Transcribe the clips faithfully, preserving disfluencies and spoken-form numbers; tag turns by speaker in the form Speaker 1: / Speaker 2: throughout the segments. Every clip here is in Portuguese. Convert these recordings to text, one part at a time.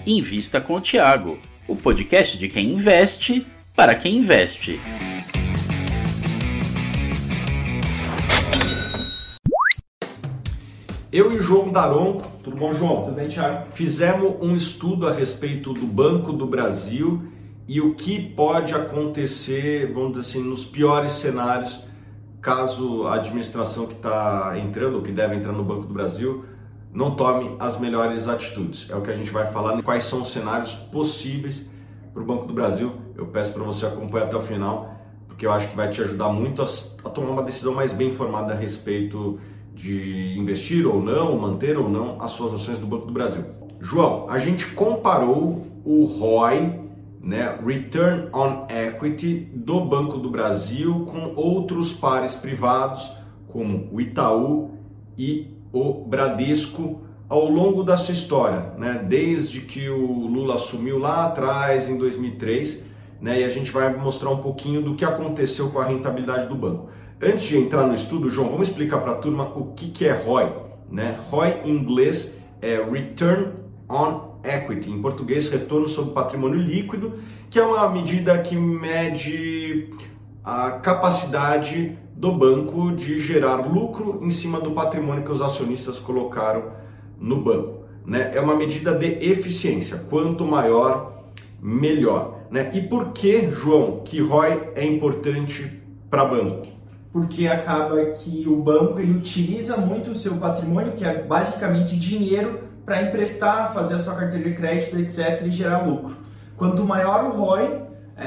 Speaker 1: Invista com o Thiago, o podcast de quem investe para quem investe.
Speaker 2: Eu e o João Daronco, tudo bom, João?
Speaker 3: Tudo bem, Thiago?
Speaker 2: Fizemos um estudo a respeito do Banco do Brasil e o que pode acontecer, vamos dizer assim, nos piores cenários, caso a administração que está entrando, ou que deve entrar no Banco do Brasil, não tome as melhores atitudes. É o que a gente vai falar, quais são os cenários possíveis para o Banco do Brasil. Eu peço para você acompanhar até o final, porque eu acho que vai te ajudar muito a, a tomar uma decisão mais bem informada a respeito de investir ou não, manter ou não as suas ações do Banco do Brasil. João, a gente comparou o R O I, né, Return on Equity, do Banco do Brasil com outros pares privados, como o Itaú e o Bradesco, ao longo da sua história, né, desde que o Lula assumiu lá atrás, em dois mil e três, né, e a gente vai mostrar um pouquinho do que aconteceu com a rentabilidade do banco. Antes de entrar no estudo, João, vamos explicar para a turma o que, que é R O I. Né? R O I em inglês é Return on Equity, em português, Retorno sobre Patrimônio Líquido, que é uma medida que mede a capacidade do banco de gerar lucro em cima do patrimônio que os acionistas colocaram no banco. Né? É uma medida de eficiência, quanto maior, melhor. Né? E por que, João, que R O I é importante para banco?
Speaker 3: Porque acaba que o banco ele utiliza muito o seu patrimônio, que é basicamente dinheiro, para emprestar, fazer a sua carteira de crédito, etcétera, e gerar lucro. Quanto maior o R O I,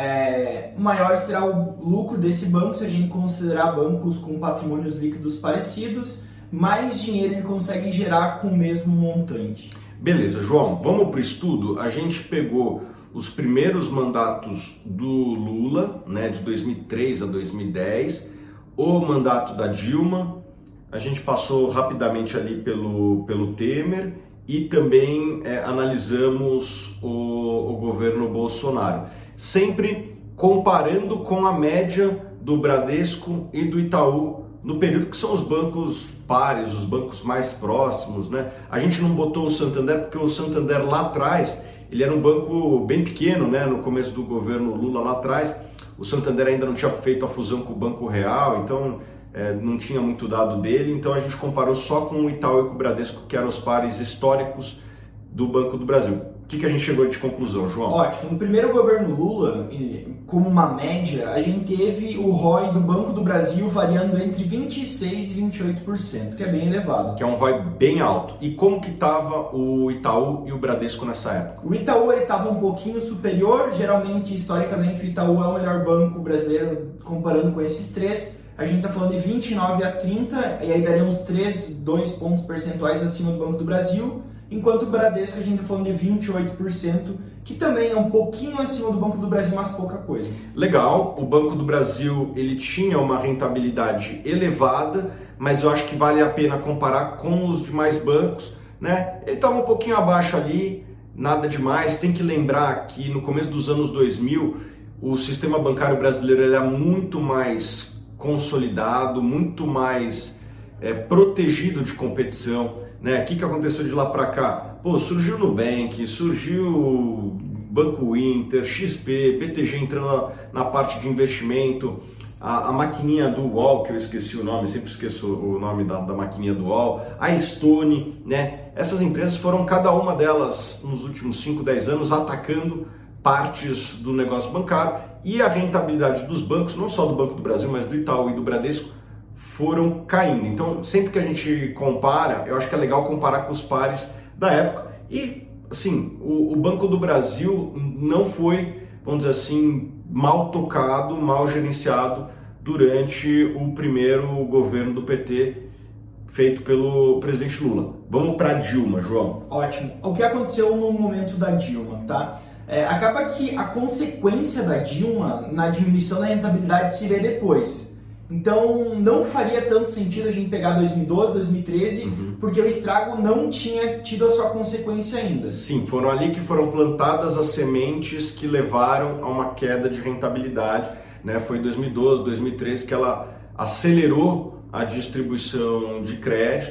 Speaker 3: é, maior será o lucro desse banco. Se a gente considerar bancos com patrimônios líquidos parecidos, mais dinheiro ele consegue gerar com o mesmo montante.
Speaker 2: Beleza, João, vamos para o estudo. A gente pegou os primeiros mandatos do Lula, né, de dois mil e três a dois mil e dez, o mandato da Dilma, a gente passou rapidamente ali pelo, pelo Temer e também é, analisamos o, o governo Bolsonaro, sempre comparando com a média do Bradesco e do Itaú no período que são os bancos pares, os bancos mais próximos, né? A gente não botou o Santander porque o Santander lá atrás, ele era um banco bem pequeno, né? No começo do governo Lula lá atrás, o Santander ainda não tinha feito a fusão com o Banco Real, então é, não tinha muito dado dele, então a gente comparou só com o Itaú e com o Bradesco, que eram os pares históricos do Banco do Brasil. O que, que a gente chegou de conclusão, João?
Speaker 3: Ótimo. No primeiro governo Lula, como uma média, a gente teve o R O I do Banco do Brasil variando entre vinte e seis por cento e vinte e oito por cento, que é bem elevado.
Speaker 2: Que é um R O I bem alto. E como que estava o Itaú e o Bradesco nessa época?
Speaker 3: O Itaú estava um pouquinho superior. Geralmente, historicamente, o Itaú é o melhor banco brasileiro comparando com esses três. A gente está falando de vinte e nove a trinta, e aí daria uns três, dois pontos percentuais acima do Banco do Brasil. Enquanto o Bradesco a gente está falando de vinte e oito por cento, que também é um pouquinho acima do Banco do Brasil, mas pouca coisa.
Speaker 2: Legal, o Banco do Brasil ele tinha uma rentabilidade elevada, mas eu acho que vale a pena comparar com os demais bancos, né? Ele estava um pouquinho abaixo ali, nada demais. Tem que lembrar que no começo dos anos dois mil, o sistema bancário brasileiro ele é muito mais consolidado, muito mais é, protegido de competição. Né? O que, que aconteceu de lá para cá? Pô, surgiu o Nubank, surgiu o Banco Inter, X P, B T G entrando na, na parte de investimento, a, a maquininha do U O L, que eu esqueci o nome, sempre esqueço o nome da, da maquininha do U O L, a Stone, né? Essas empresas foram, cada uma delas, nos últimos cinco, dez anos, atacando partes do negócio bancário, e a rentabilidade dos bancos, não só do Banco do Brasil, mas do Itaú e do Bradesco, foram caindo. Então, sempre que a gente compara, eu acho que é legal comparar com os pares da época. E, assim, o, o Banco do Brasil não foi, vamos dizer assim, mal tocado, mal gerenciado durante o primeiro governo do P T feito pelo presidente Lula. Vamos para Dilma, João.
Speaker 3: Ótimo. O que aconteceu no momento da Dilma, tá? É, acaba que a consequência da Dilma na diminuição da rentabilidade se vê depois. Então, não faria tanto sentido a gente pegar dois mil e doze, dois mil e treze, uhum. porque o estrago não tinha tido a sua consequência ainda.
Speaker 2: Sim, foram ali que foram plantadas as sementes que levaram a uma queda de rentabilidade, né? Foi em dois mil e doze, dois mil e treze que ela acelerou a distribuição de crédito,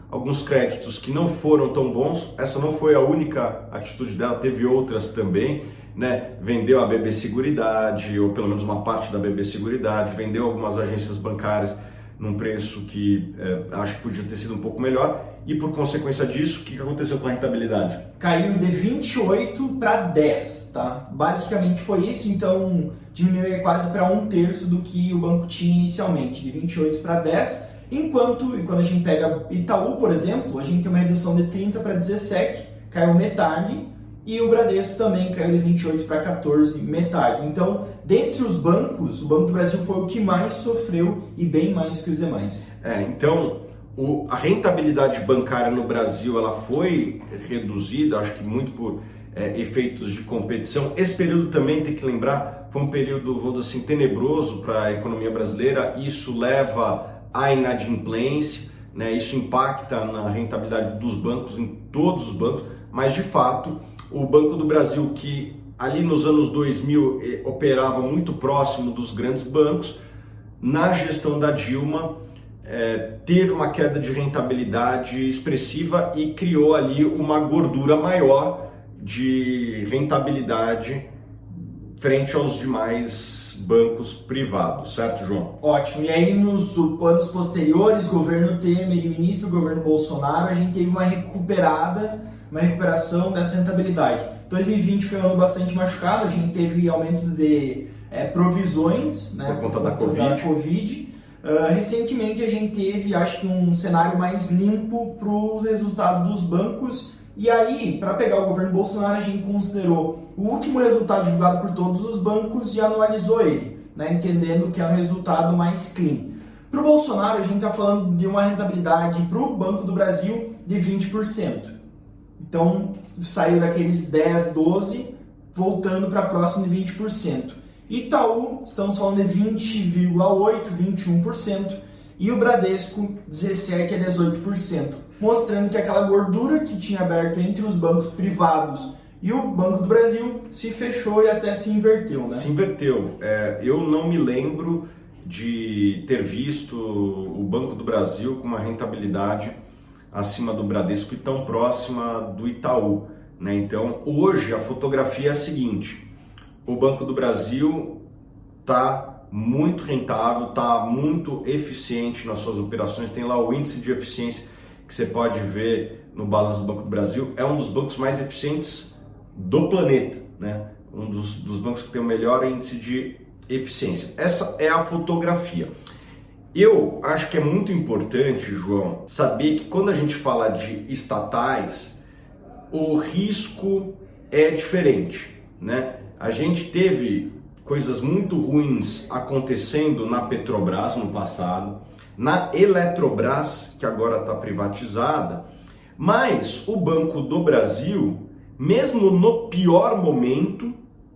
Speaker 2: alguns créditos que não foram tão bons. Essa não foi a única atitude dela, teve outras também, né? Vendeu a B B Seguridade, ou pelo menos uma parte da B B Seguridade, vendeu algumas agências bancárias num preço que é, acho que podia ter sido um pouco melhor, e por consequência disso, o que aconteceu com a rentabilidade?
Speaker 3: Caiu de vinte e oito para dez, tá? Basicamente foi isso, então diminuiu quase para um terço do que o banco tinha inicialmente, de vinte e oito para dez, enquanto, e quando a gente pega Itaú, por exemplo, a gente tem uma redução de trinta para dezessete, caiu metade, e o Bradesco também caiu de vinte e oito para quatorze, metade. Então, dentre os bancos, o Banco do Brasil foi o que mais sofreu e bem mais que os demais.
Speaker 2: É, então, o, a rentabilidade bancária no Brasil ela foi reduzida, acho que muito por é, efeitos de competição. Esse período também, tem que lembrar, foi um período, vamos dizer assim, tenebroso para a economia brasileira. Isso leva à inadimplência, né? Isso impacta na rentabilidade dos bancos, em todos os bancos, mas de fato, o Banco do Brasil, que ali nos anos dois mil eh, operava muito próximo dos grandes bancos, na gestão da Dilma eh, teve uma queda de rentabilidade expressiva e criou ali uma gordura maior de rentabilidade frente aos demais bancos privados, certo, João?
Speaker 3: Ótimo. E aí nos anos posteriores, governo Temer e ministro do governo Bolsonaro, a gente teve uma recuperada uma recuperação dessa rentabilidade. dois mil e vinte foi um ano bastante machucado, a gente teve aumento de é, provisões, né,
Speaker 2: por conta da
Speaker 3: por
Speaker 2: Covid.
Speaker 3: Da COVID. Uh, recentemente a gente teve, acho que um cenário mais limpo para o resultado dos bancos, e aí, para pegar o governo Bolsonaro, a gente considerou o último resultado divulgado por todos os bancos e anualizou ele, né, entendendo que é um resultado mais clean. Para o Bolsonaro, a gente está falando de uma rentabilidade para o Banco do Brasil de vinte por cento. Então, saiu daqueles dez, doze, voltando para próximo de vinte por cento. Itaú, estamos falando de vinte vírgula oito por cento, vinte e um por cento. E o Bradesco, dezessete a dezoito por cento. Mostrando que aquela gordura que tinha aberto entre os bancos privados e o Banco do Brasil se fechou e até se inverteu, né?
Speaker 2: Se inverteu. É, eu não me lembro de ter visto o Banco do Brasil com uma rentabilidade acima do Bradesco e tão próxima do Itaú, né? Então, hoje a fotografia é a seguinte: o Banco do Brasil está muito rentável, está muito eficiente nas suas operações, tem lá o índice de eficiência que você pode ver no balanço do Banco do Brasil, é um dos bancos mais eficientes do planeta, né? Um dos, dos bancos que tem o melhor índice de eficiência. Essa é a fotografia. Eu acho que é muito importante, João, saber que quando a gente fala de estatais, o risco é diferente, né? A gente teve coisas muito ruins acontecendo na Petrobras no passado, na Eletrobras, que agora está privatizada, mas o Banco do Brasil, mesmo no pior momento,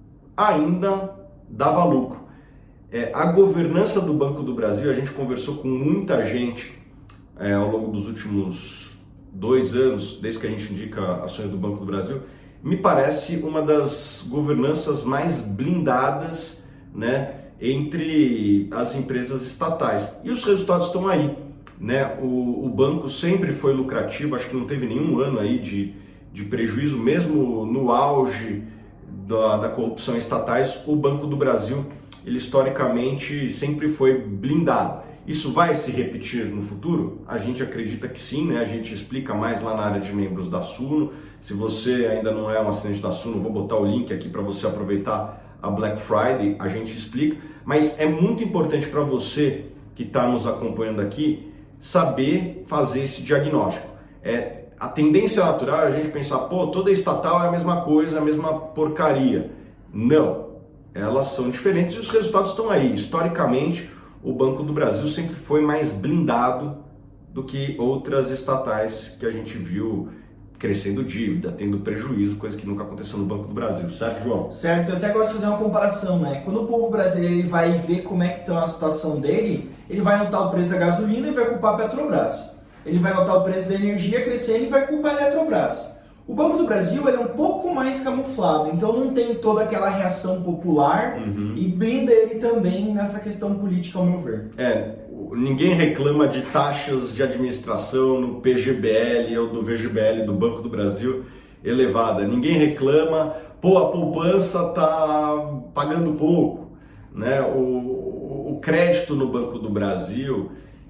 Speaker 2: ainda dava lucro. É, a governança do Banco do Brasil, a gente conversou com muita gente é, ao longo dos últimos dois anos, desde que a gente indica ações do Banco do Brasil, me parece uma das governanças mais blindadas, né, entre as empresas estatais. E os resultados estão aí, né? O, o banco sempre foi lucrativo, acho que não teve nenhum ano aí de, de prejuízo, mesmo no auge da, da corrupção estatais, o Banco do Brasil, ele historicamente sempre foi blindado. Isso vai se repetir no futuro? A gente acredita que sim, né? A gente explica mais lá na área de membros da Suno. Se você ainda não é um assinante da Suno, vou botar o link aqui para você aproveitar a Black Friday, a gente explica. Mas é muito importante para você que está nos acompanhando aqui saber fazer esse diagnóstico. É, a tendência natural é a gente pensar, pô, toda estatal é a mesma coisa, a mesma porcaria. Não, elas são diferentes e os resultados estão aí. Historicamente, o Banco do Brasil sempre foi mais blindado do que outras estatais que a gente viu crescendo dívida, tendo prejuízo, coisa que nunca aconteceu no Banco do Brasil, certo, João?
Speaker 3: Certo, eu até gosto de fazer uma comparação, né? Quando o povo brasileiro ele vai ver como é que está a situação dele, ele vai notar o preço da gasolina e vai culpar a Petrobras. Ele vai notar o preço da energia crescendo e vai culpar a Eletrobras. O Banco do Brasil ele é um pouco mais camuflado, então não tem toda aquela reação popular, uhum, e blinda ele também nessa questão política, ao meu ver.
Speaker 2: É, ninguém reclama de taxas de administração no P G B L ou do V G B L do Banco do Brasil elevada. Ninguém reclama, pô, a poupança tá pagando pouco, né? O, o crédito no Banco do Brasil,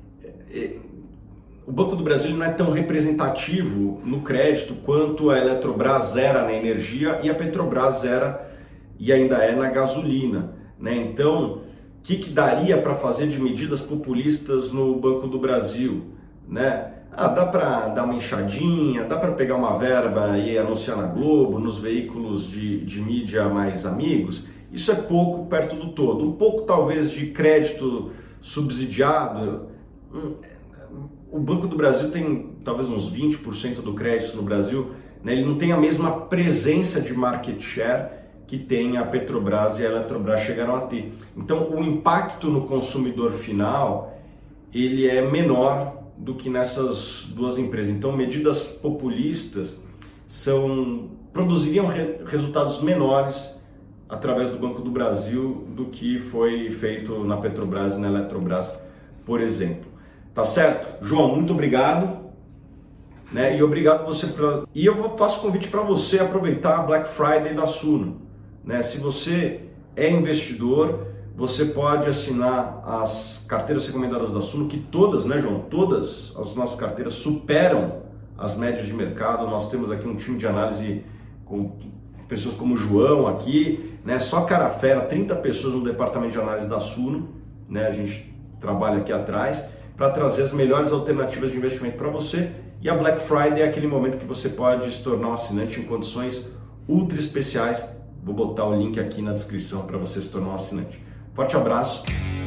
Speaker 2: o Banco do Brasil não é tão representativo no crédito quanto a Eletrobras era na energia e a Petrobras era e ainda é na gasolina, né? Então, o que, que daria para fazer de medidas populistas no Banco do Brasil, né? Ah, dá para dar uma enxadinha, dá para pegar uma verba e anunciar na Globo, nos veículos de, de mídia mais amigos. Isso é pouco perto do todo. Um pouco talvez de crédito subsidiado. O Banco do Brasil tem talvez uns vinte por cento do crédito no Brasil, né? Ele não tem a mesma presença de market share que tem a Petrobras e a Eletrobras chegaram a ter. Então, o impacto no consumidor final, ele é menor do que nessas duas empresas. Então, medidas populistas são, produziriam re, resultados menores através do Banco do Brasil do que foi feito na Petrobras e na Eletrobras, por exemplo. Tá certo? João, muito obrigado. Né? E obrigado você pra... E eu faço convite para você aproveitar a Black Friday da Suno. Né? Se você é investidor, você pode assinar as carteiras recomendadas da Suno, que todas, né, João? Todas as nossas carteiras superam as médias de mercado. Nós temos aqui um time de análise com pessoas como o João aqui, né? Só cara fera, trinta pessoas no departamento de análise da Suno, né? A gente trabalha aqui atrás para trazer as melhores alternativas de investimento para você. E a Black Friday é aquele momento que você pode se tornar um assinante em condições ultra especiais. Vou botar o link aqui na descrição para você se tornar um assinante. Forte abraço